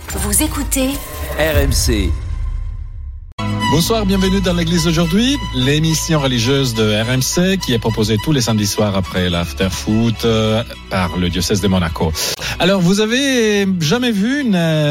Vous écoutez RMC. Bonsoir, bienvenue dans l'église d'aujourd'hui, l'émission religieuse de RMC qui est proposée tous les samedis soirs après l'after-foot par le diocèse de Monaco. Alors, vous avez jamais vu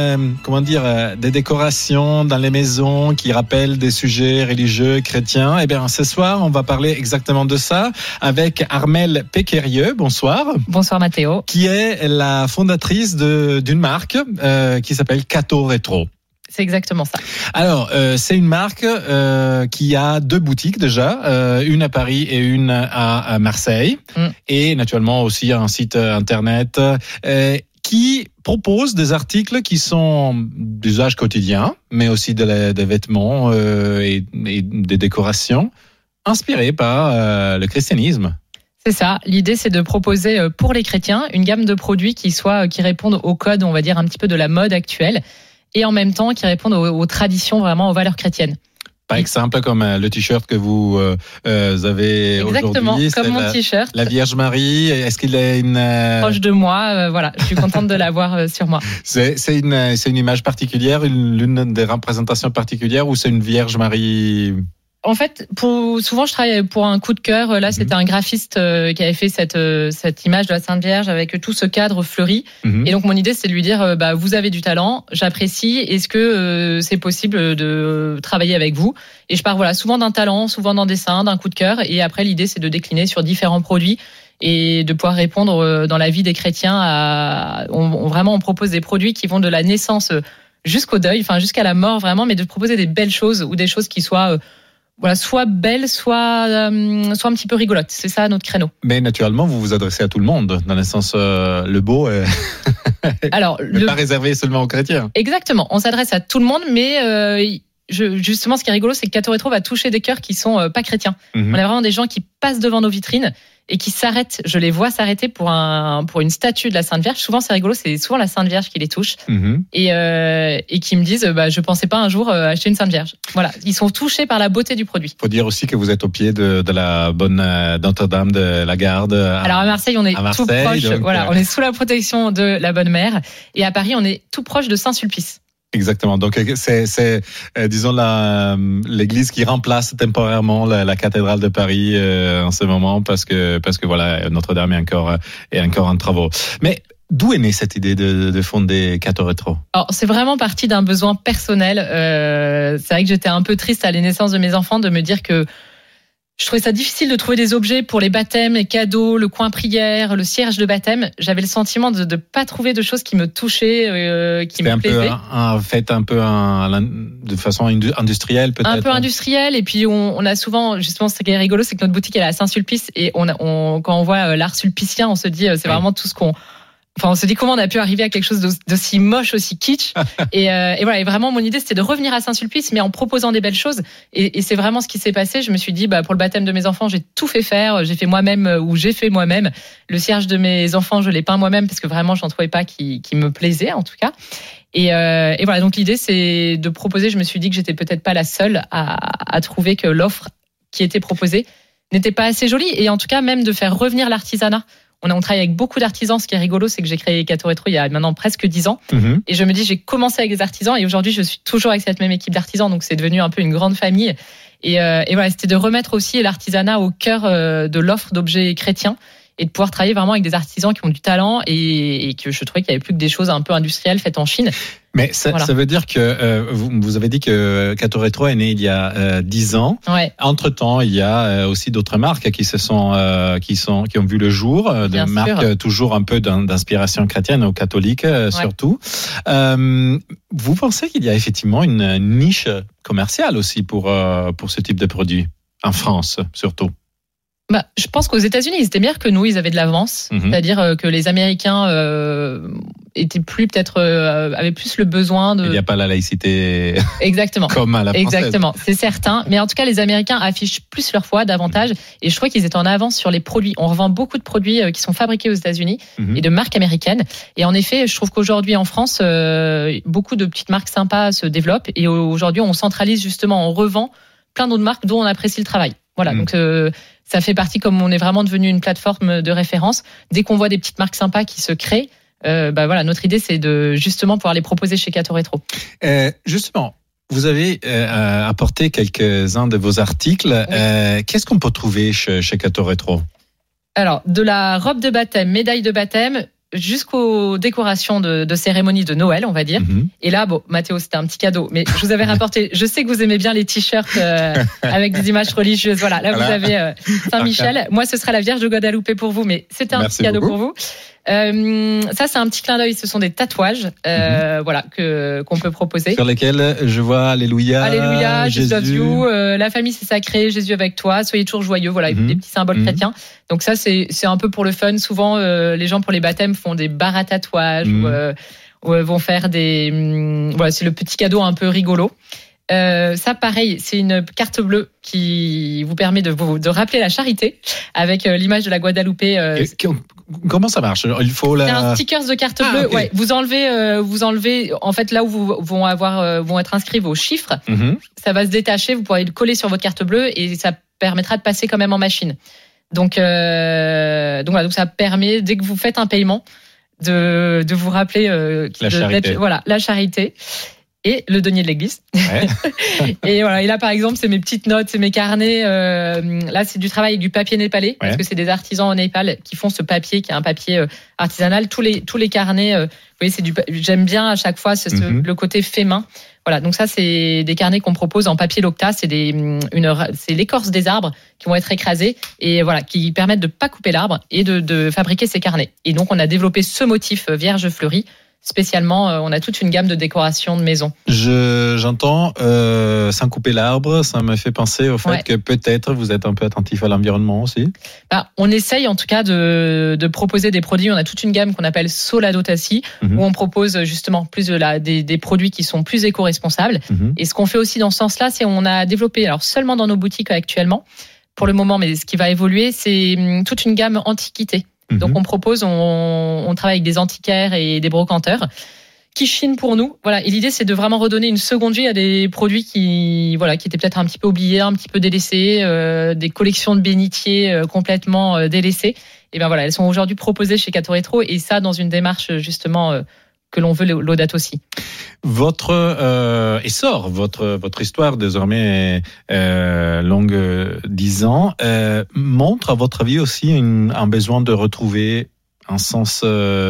des décorations dans les maisons qui rappellent des sujets religieux chrétiens? Eh bien, ce soir, on va parler exactement de ça avec Armelle Péquerieux. Bonsoir. Bonsoir Mathéo. Qui est la fondatrice d'une marque qui s'appelle Cato Retro. C'est exactement ça. Alors, c'est une marque qui a 2 boutiques déjà, une à Paris et une à Marseille, et naturellement aussi un site internet qui propose des articles qui sont d'usage quotidien, mais aussi des vêtements et des décorations inspirés par le christianisme. C'est ça. L'idée, c'est de proposer pour les chrétiens une gamme de produits qui répondent au code, on va dire, un petit peu de la mode actuelle, et en même temps qui répondent aux traditions, vraiment aux valeurs chrétiennes. Par exemple, comme le t-shirt que vous avez exactement, aujourd'hui. Comme mon t-shirt. La Vierge Marie, est-ce qu'il est proche de moi, voilà, je suis contente de l'avoir sur moi. C'est une image particulière, l'une des représentations particulières, ou c'est une Vierge Marie? En fait, souvent je travaille pour un coup de cœur. Là, c'était un graphiste qui avait fait cette image de la Sainte Vierge avec tout ce cadre fleuri. Et donc, mon idée, c'est de lui dire, vous avez du talent, j'apprécie. Est-ce que c'est possible de travailler avec vous? Et je pars souvent d'un talent, souvent d'un dessin, d'un coup de cœur. Et après, l'idée, c'est de décliner sur différents produits et de pouvoir répondre dans la vie des chrétiens. On propose des produits qui vont de la naissance jusqu'au deuil, jusqu'à la mort vraiment, mais de proposer des belles choses ou des choses qui soient soit belle, soit un petit peu rigolote. C'est ça notre créneau. Mais naturellement, vous vous adressez à tout le monde, dans le sens le beau est alors pas réservé seulement aux chrétiens. Exactement, on s'adresse à tout le monde, mais justement, ce qui est rigolo, c'est que Cato Retro va toucher des cœurs qui sont pas chrétiens. On a vraiment des gens qui passent devant nos vitrines et qui s'arrêtent. Je les vois s'arrêter pour une statue de la Sainte Vierge. Souvent, c'est rigolo, c'est souvent la Sainte Vierge qui les touche et qui me disent je pensais pas un jour acheter une Sainte Vierge. Voilà, ils sont touchés par la beauté du produit. Faut dire aussi que vous êtes au pied de la bonne Notre-Dame de la Garde. Alors à Marseille, on est tout proche. Donc, on est sous la protection de la Bonne Mère, et à Paris, on est tout proche de Saint-Sulpice. Exactement. Donc c'est disons l'église qui remplace temporairement la cathédrale de Paris en ce moment parce que voilà, Notre-Dame est encore en travaux. Mais d'où est née cette idée de fonder Cato Retro? Alors, c'est vraiment parti d'un besoin personnel. C'est vrai que j'étais un peu triste à la naissance de mes enfants de me dire que je trouvais ça difficile de trouver des objets pour les baptêmes, les cadeaux, le coin prière, le cierge de baptême. J'avais le sentiment de pas trouver de choses qui me touchaient, qui me plaisaient. Fait un peu de façon industrielle peut-être. Un peu industrielle, et puis on a souvent, justement, ce qui est rigolo, c'est que notre boutique elle est à Saint-Sulpice, et quand on voit l'art sulpicien, on se dit c'est vraiment tout ce qu'on... on se dit comment on a pu arriver à quelque chose d'aussi moche, aussi kitsch. Et voilà. Et vraiment, mon idée, c'était de revenir à Saint-Sulpice, mais en proposant des belles choses. Et c'est vraiment ce qui s'est passé. Je me suis dit, pour le baptême de mes enfants, j'ai tout fait faire. J'ai fait moi-même. Le cierge de mes enfants, je l'ai peint moi-même parce que vraiment, j'en trouvais pas qui me plaisait, en tout cas. Et voilà. Donc, l'idée, c'est de proposer. Je me suis dit que j'étais peut-être pas la seule à trouver que l'offre qui était proposée n'était pas assez jolie. Et en tout cas, même de faire revenir l'artisanat. On travaille avec beaucoup d'artisans. Ce qui est rigolo, c'est que j'ai créé Cato Retro il y a maintenant presque 10 ans. Et je me dis, j'ai commencé avec des artisans et aujourd'hui, je suis toujours avec cette même équipe d'artisans. Donc, c'est devenu un peu une grande famille. Et voilà, c'était de remettre aussi l'artisanat au cœur de l'offre d'objets chrétiens et de pouvoir travailler vraiment avec des artisans qui ont du talent et que je trouvais qu'il n'y avait plus que des choses un peu industrielles faites en Chine. Mais ça veut dire que vous avez dit que Cato Retro est né il y a 10 ans. Ouais. Entre-temps, il y a aussi d'autres marques qui ont vu le jour, des marques toujours un peu d'inspiration chrétienne ou catholique surtout. Vous pensez qu'il y a effectivement une niche commerciale aussi pour ce type de produit en France surtout? Je pense qu'aux États-Unis, ils étaient meilleurs que nous, ils avaient de l'avance. C'est-à-dire que les Américains étaient plus avaient plus le besoin de... Il n'y a pas la laïcité. Exactement. Comme à la française. Exactement, c'est certain. Mais en tout cas, les Américains affichent plus leur foi, davantage. Et je crois qu'ils étaient en avance sur les produits. On revend beaucoup de produits qui sont fabriqués aux États-Unis et de marques américaines. Et en effet, je trouve qu'aujourd'hui en France, beaucoup de petites marques sympas se développent. Et aujourd'hui, on centralise justement, on revend plein d'autres marques dont on apprécie le travail. Voilà, donc ça fait partie, comme on est vraiment devenu une plateforme de référence, dès qu'on voit des petites marques sympas qui se créent, voilà, notre idée c'est de justement pouvoir les proposer chez Cato Rétro. Justement. Vous avez apporté quelques-uns de vos articles. Oui. Qu'est-ce qu'on peut trouver chez Cato Rétro ? Alors, de la robe de baptême, médaille de baptême, jusqu'aux décorations de cérémonie de Noël, on va dire. Mm-hmm. Et là, bon, Mathéo, c'était un petit cadeau, mais je vous avais rapporté, je sais que vous aimez bien les t-shirts avec des images religieuses. Voilà, là, vous avez Saint-Michel. Moi, ce sera la Vierge de Guadalupe pour vous, mais c'était un petit cadeau pour vous. Ça, c'est un petit clin d'œil. Ce sont des tatouages, voilà, qu'on peut proposer. Sur lesquels je vois Alléluia, Jesus love you, la famille c'est sacré, Jésus avec toi, soyez toujours joyeux. Voilà, des petits symboles chrétiens. Donc ça, c'est un peu pour le fun. Souvent, les gens pour les baptêmes font des barres à tatouages ou vont faire des. Voilà, c'est le petit cadeau un peu rigolo. Ça, pareil, c'est une carte bleue qui vous permet de rappeler la charité avec l'image de la Guadeloupe. Comment ça marche ? Il faut C'est un sticker de carte bleue. Okay. Ouais, vous enlevez. En fait, là où vont être inscrits vos chiffres, ça va se détacher. Vous pourrez le coller sur votre carte bleue et ça permettra de passer quand même en machine. Donc ça permet dès que vous faites un paiement de vous rappeler la charité. Et le denier de l'église. Ouais. Et voilà. Et là, par exemple, c'est mes petites notes, c'est mes carnets. Là, c'est du travail avec du papier népalais, parce que c'est des artisans au Népal qui font ce papier, qui est un papier artisanal. Tous les carnets, vous voyez, j'aime bien à chaque fois le côté fait main. Voilà. Donc ça, c'est des carnets qu'on propose en papier Locta. C'est l'écorce des arbres qui vont être écrasés et voilà, qui permettent de pas couper l'arbre et de fabriquer ces carnets. Et donc, on a développé ce motif Vierge fleurie. Spécialement, on a toute une gamme de décorations de maison. J'entends sans couper l'arbre, ça me fait penser au fait que peut-être vous êtes un peu attentif à l'environnement aussi. On essaye en tout cas de proposer des produits. On a toute une gamme qu'on appelle Solado Tassi, où on propose justement plus des produits qui sont plus éco-responsables. Et ce qu'on fait aussi dans ce sens-là, c'est on a développé, alors seulement dans nos boutiques actuellement, pour le moment, mais ce qui va évoluer, c'est toute une gamme antiquité. Donc on propose, on travaille avec des antiquaires et des brocanteurs qui chinent pour nous. Voilà, et l'idée c'est de vraiment redonner une seconde vie à des produits qui étaient peut-être un petit peu oubliés, un petit peu délaissés, des collections de bénitiers complètement délaissées. Et ben voilà, elles sont aujourd'hui proposées chez Cato Rétro et ça dans une démarche justement que l'on veut Laudato aussi. Votre essor, votre histoire désormais longue 10 ans, montre à votre avis aussi un besoin de retrouver un sens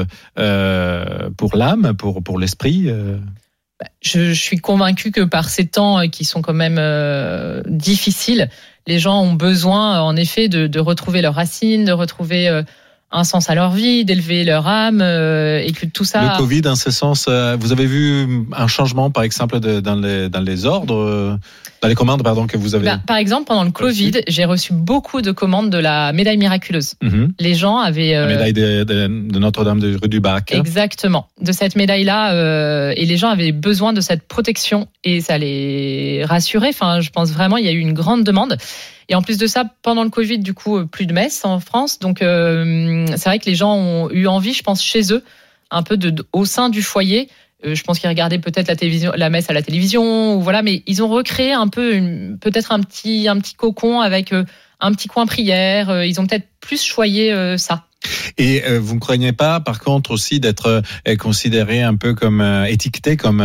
pour l'âme, pour l'esprit. Je suis convaincue que par ces temps qui sont quand même difficiles, les gens ont besoin en effet de retrouver leurs racines, de retrouver un sens à leur vie, d'élever leur âme et que tout ça. Le Covid, en ce sens, vous avez vu un changement, par exemple, dans les ordres, dans les commandes, que vous avez. Par exemple, pendant le Covid, j'ai reçu beaucoup de commandes de la médaille miraculeuse. Les gens avaient la médaille de Notre-Dame de rue du Bac. Exactement, de cette médaille-là, et les gens avaient besoin de cette protection et ça les rassurait. Enfin, je pense vraiment, il y a eu une grande demande. Et en plus de ça, pendant le Covid, du coup, plus de messes en France. Donc, c'est vrai que les gens ont eu envie, je pense, chez eux, un peu au sein du foyer. Je pense qu'ils regardaient peut-être la messe à la télévision, ou voilà, mais ils ont recréé un peu, peut-être un petit cocon avec un petit coin prière. Ils ont peut-être plus choyé ça. Et vous ne croyez pas, par contre, aussi d'être considéré un peu comme étiqueté comme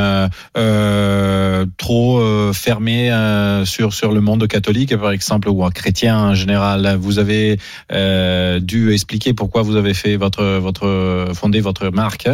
trop fermé sur le monde catholique, par exemple, ou chrétien en général. Vous avez dû expliquer pourquoi vous avez fait fondé votre marque.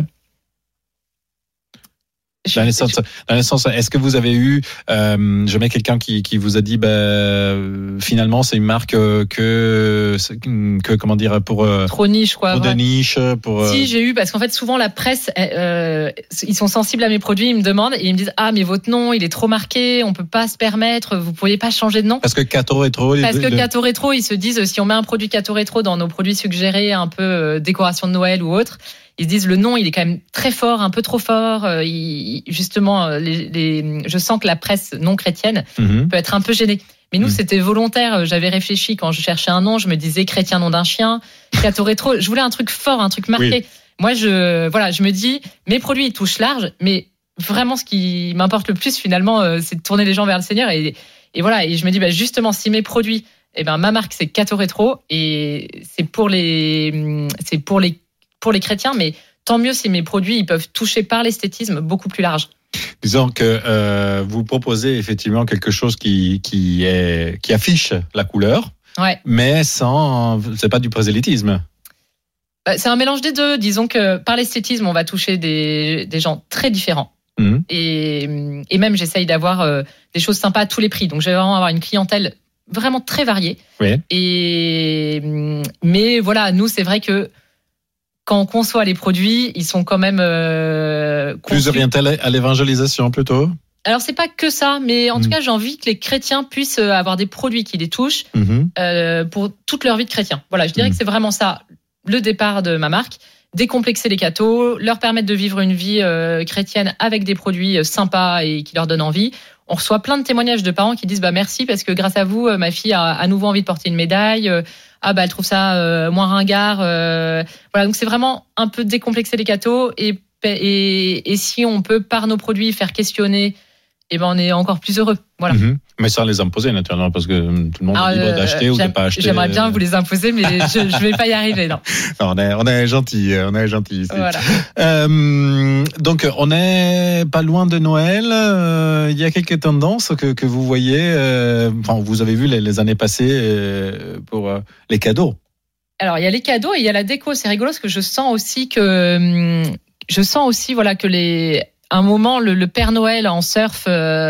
Dans le sens, est-ce que vous avez eu jamais quelqu'un qui vous a dit finalement c'est une marque que comment dire pour trop niche quoi, pour de niche Si j'ai eu, parce qu'en fait souvent la presse ils sont sensibles à mes produits, ils me demandent et ils me disent mais votre nom il est trop marqué, on peut pas se permettre, vous pourriez pas changer de nom parce que Cato Rétro Cato Rétro ils se disent si on met un produit Cato Rétro dans nos produits suggérés un peu décoration de Noël ou autre, ils se disent le nom il est quand même très fort, un peu trop fort. Justement, je sens que la presse non chrétienne peut être un peu gênée. Mais nous, c'était volontaire. J'avais réfléchi quand je cherchais un nom, je me disais chrétien nom d'un chien, Cato Rétro. Je voulais un truc fort, un truc marqué. Oui. Moi, je me dis mes produits ils touchent large, mais vraiment ce qui m'importe le plus finalement, c'est de tourner les gens vers le Seigneur. Et voilà. Et je me dis justement si mes produits, ma marque c'est Cato Rétro et c'est pour les chrétiens, mais tant mieux si mes produits ils peuvent toucher par l'esthétisme beaucoup plus large. Disons que vous proposez effectivement quelque chose qui affiche la couleur, mais c'est pas du prosélytisme. C'est un mélange des deux. Disons que par l'esthétisme, on va toucher des gens très différents. Et même, j'essaye d'avoir des choses sympas à tous les prix. Donc, je vais vraiment avoir une clientèle vraiment très variée. Oui. Mais voilà, nous, c'est vrai que quand on conçoit les produits, ils sont quand même plus orientés à l'évangélisation plutôt. Alors, c'est pas que ça, mais en tout cas, j'ai envie que les chrétiens puissent avoir des produits qui les touchent pour toute leur vie de chrétien. Voilà, je dirais que c'est vraiment ça, le départ de ma marque. Décomplexer les cathos, leur permettre de vivre une vie chrétienne avec des produits sympas et qui leur donnent envie. On reçoit plein de témoignages de parents qui disent merci parce que grâce à vous, ma fille a à nouveau envie de porter une médaille. Elle trouve ça moins ringard. Voilà, donc c'est vraiment un peu décomplexer les cathos et si on peut par nos produits faire questionner, on est encore plus heureux. Voilà. Mais sans les imposer naturellement, parce que tout le monde est libre d'acheter ou de pas acheter. J'aimerais bien vous les imposer, mais je vais pas y arriver, non. Non, on est gentil ici. Voilà. Donc on n'est pas loin de Noël. Il y a quelques tendances que vous voyez. Vous avez vu les années passées pour les cadeaux. Alors il y a les cadeaux et il y a la déco. C'est rigolo parce que je sens aussi que un moment, le Père Noël en surf,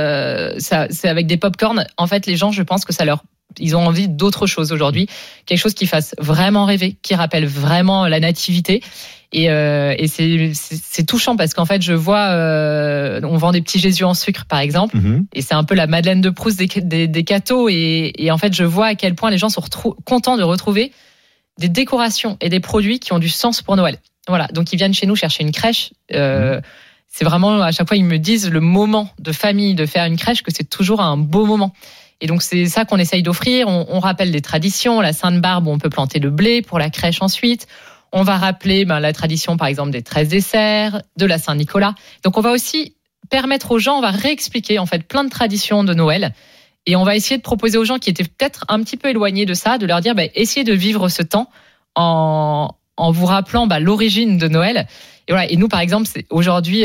c'est avec des pop-corn. En fait, les gens, je pense que ils ont envie d'autre chose aujourd'hui. Quelque chose qui fasse vraiment rêver, qui rappelle vraiment la nativité. Et c'est touchant parce qu'en fait, je vois, on vend des petits Jésus en sucre, par exemple. Et c'est un peu la Madeleine de Proust des cathos. Et en fait, je vois à quel point les gens sont contents de retrouver des décorations et des produits qui ont du sens pour Noël. Voilà. Donc, ils viennent chez nous chercher une crèche. C'est vraiment, à chaque fois, ils me disent le moment de famille, de faire une crèche, que c'est toujours un beau moment. Et donc, c'est ça qu'on essaye d'offrir. On rappelle des traditions. La Sainte-Barbe, où on peut planter le blé pour la crèche ensuite. On va rappeler la tradition, par exemple, des 13 desserts, de la Saint-Nicolas. Donc, on va aussi permettre aux gens, on va réexpliquer, en fait, plein de traditions de Noël. Et on va essayer de proposer aux gens qui étaient peut-être un petit peu éloignés de ça, de leur dire, essayez de vivre ce temps en vous rappelant l'origine de Noël. Et voilà. Et nous, par exemple, c'est aujourd'hui,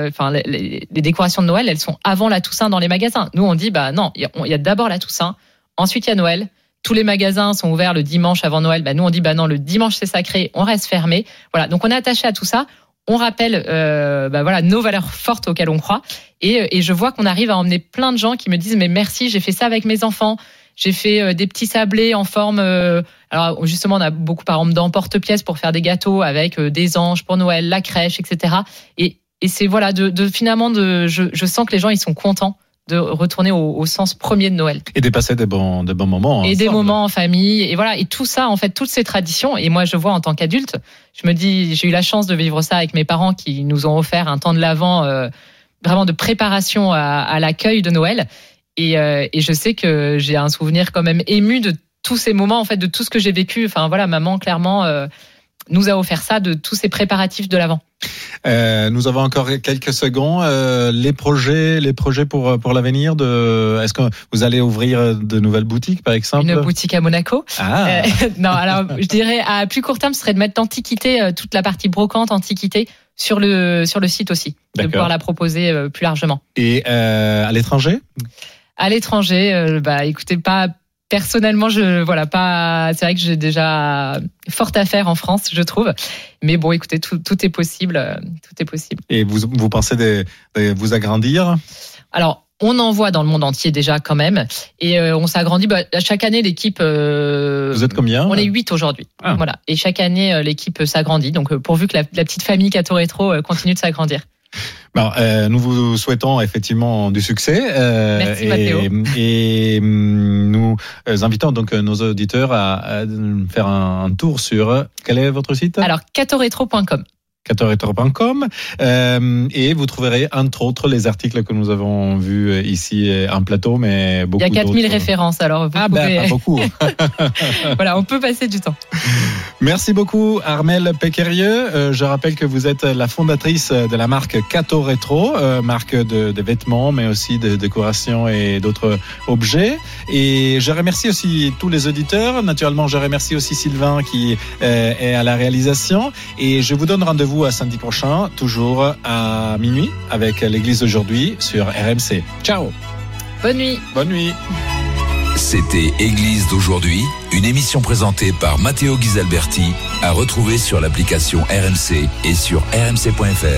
les décorations de Noël, elles sont avant la Toussaint dans les magasins. Nous, on dit, non, il y a d'abord la Toussaint, ensuite il y a Noël. Tous les magasins sont ouverts le dimanche avant Noël. Nous, on dit, non, le dimanche c'est sacré, on reste fermé. Voilà. Donc, on est attaché à tout ça. On rappelle, nos valeurs fortes auxquelles on croit. Et je vois qu'on arrive à emmener plein de gens qui me disent, mais merci, j'ai fait ça avec mes enfants. J'ai fait des petits sablés en forme. Alors justement, on a beaucoup par exemple d'emporte-pièces pour faire des gâteaux avec des anges pour Noël, la crèche, etc. Et c'est finalement je sens que les gens ils sont contents de retourner au sens premier de Noël. Et de passer des bons moments. Et des moments en famille. Et voilà. Et tout ça, en fait, toutes ces traditions. Et moi, je vois en tant qu'adulte, je me dis, j'ai eu la chance de vivre ça avec mes parents qui nous ont offert un temps de l'Avent vraiment de préparation à l'accueil de Noël. Et je sais que j'ai un souvenir quand même ému de tous ces moments, en fait, de tout ce que j'ai vécu. Enfin, voilà, maman, clairement, nous a offert ça, de tous ces préparatifs de l'Avent. Nous avons encore quelques secondes. Les projets pour l'avenir. Est-ce que vous allez ouvrir de nouvelles boutiques, par exemple? Une boutique à Monaco. Non, alors, je dirais, à plus court terme, ce serait de mettre l'antiquité, toute la partie brocante, antiquité, sur le site aussi. D'accord. De pouvoir la proposer plus largement. Et à l'étranger? À l'étranger, écoutez, pas personnellement, c'est vrai que j'ai déjà fort à faire en France, je trouve. Mais bon, écoutez, tout est possible, Et vous pensez de vous agrandir? Alors, on en voit dans le monde entier déjà quand même, et on s'agrandit. Chaque année, l'équipe. Vous êtes combien? On est 8 aujourd'hui. Voilà, et chaque année, l'équipe s'agrandit. Donc, pourvu que la petite famille Cato Rétro continue de s'agrandir. Nous vous souhaitons effectivement du succès. Merci Mathéo. Et nous invitons donc nos auditeurs à faire un tour sur quel est votre site? Alors catoretro.com. catoretro.com et vous trouverez entre autres les articles que nous avons vus ici en plateau, mais beaucoup d'autres. Il y a 4000 références, alors vous pouvez... pas beaucoup. Voilà, on peut passer du temps. Merci beaucoup Armelle Péquerieux. Je rappelle que vous êtes la fondatrice de la marque Cato Rétro, marque de vêtements, mais aussi de décoration et d'autres objets. Et je remercie aussi tous les auditeurs. Naturellement, je remercie aussi Sylvain qui est à la réalisation. Et je vous donne rendez-vous rendez-vous à samedi prochain, toujours à minuit, avec l'église d'aujourd'hui sur RMC. Ciao. Bonne nuit. Bonne nuit. C'était Église d'aujourd'hui, une émission présentée par Matteo Ghisalberti, à retrouver sur l'application RMC et sur rmc.fr.